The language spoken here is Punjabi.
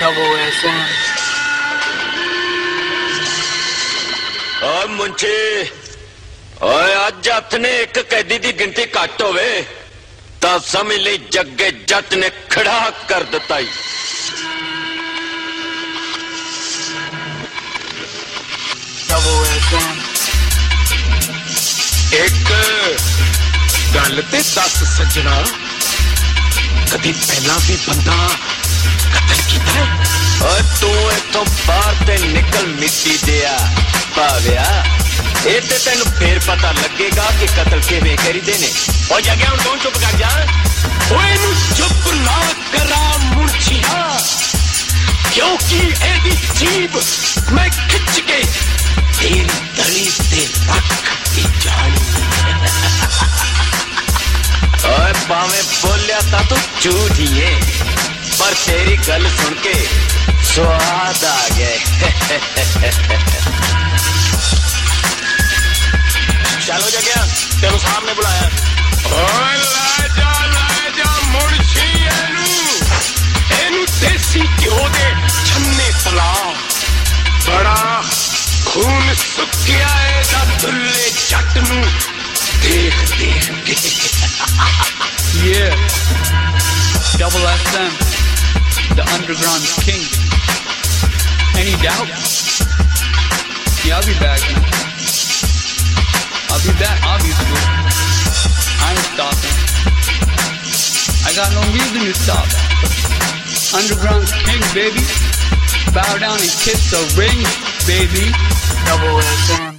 Double SM. ਓਏ ਮੁੰਚੀ ਓਏ ਅੱਜ ਹੱਥ ਨੇ ਇੱਕ ਕੈਦੀ ਦੀ ਗਿਣਤੀ ਘੱਟ ਹੋਵੇ ਤਾਂ ਸਮਝ ਲਈ ਜੱਗੇ ਜੱਟ ਨੇ ਖੜਾ ਕਰ ਦਿੱਤਾ ਈ। Double SM. ਇੱਕ ਗੱਲ ਤੇ ਦੱਸ ਸੱਜਣਾ, ਕਦੀ ਪਹਿਲਾਂ ਵੀ ਬੰਦਾ ਕਤਲ ਕੀਤਾ ਹੈ? ਓਏ ਤੂੰ ਇੱਥੋਂ ਬਾਹਰ ਤੇ ਨਿਕਲ ਮਿੱਟੀ ਦਿਆ ਭਾਵਿਆ, ਇਹ ਤੇ ਤੈਨੂੰ ਫੇਰ ਪਤਾ ਲੱਗੇਗਾ ਕਿ ਕਤਲ ਕਿਵੇਂ ਕਰੀਦੇ ਨੇ। ਓ ਜੱਗਿਆ ਹੁਣ ਤੂੰ ਚੁੱਪ ਕਰ ਜਾ। ਓਏ ਇਹਨੂੰ ਚੁੱਪ ਨਾ ਕਰਾ ਮੁੰਚੀਆ, ਕਿਉਂਕਿ ਇਹਦੀ ਜੀਭ ਮੈਂ ਖਿੱਚ ਕੇ ਤੇਰੀ ਤਲੀ ਤੇ ਰੱਖ ਕੇ ਜਾਣੀ। ਓਏ ਭਾਵੇਂ ਬੋਲਿਆ ਤਾਂ ਤੂੰ ਝੂਠ ਹੀ ਏ, ਪਰ ਤੇਰੀ ਗੱਲ ਸੁਣ ਕੇ ਸਵਾਦ ਆ ਗਏ। ਚਲੋ ਜੱਗਿਆ ਤੈਨੂੰ ਸਾਹਮਣੇ ਬੁਲਾਇਆ। ਓਏ ਲੈ ਜਾ ਮੁੰਸ਼ੀ ਇਹਨੂੰ ਦੇਸੀ ਘਿਓ ਦੇ ਛੰਨੇ ਤਲਾ। ਬੜਾ ਖੂਨ ਸੁੱਕਿਆ ਇਹਦਾ ਦੁੱਲੇ ਜੱਟ ਨੂੰ ਦੇਖ ਦੇਖ ਕੇ। Yeah. Double SM. The underground king. Any doubt? Yeah, I'll be back, man. I'll be back, obviously. I ain't stopping. I got no reason to stop. Underground king, baby. Bow down and kiss the ring, baby. Double SM.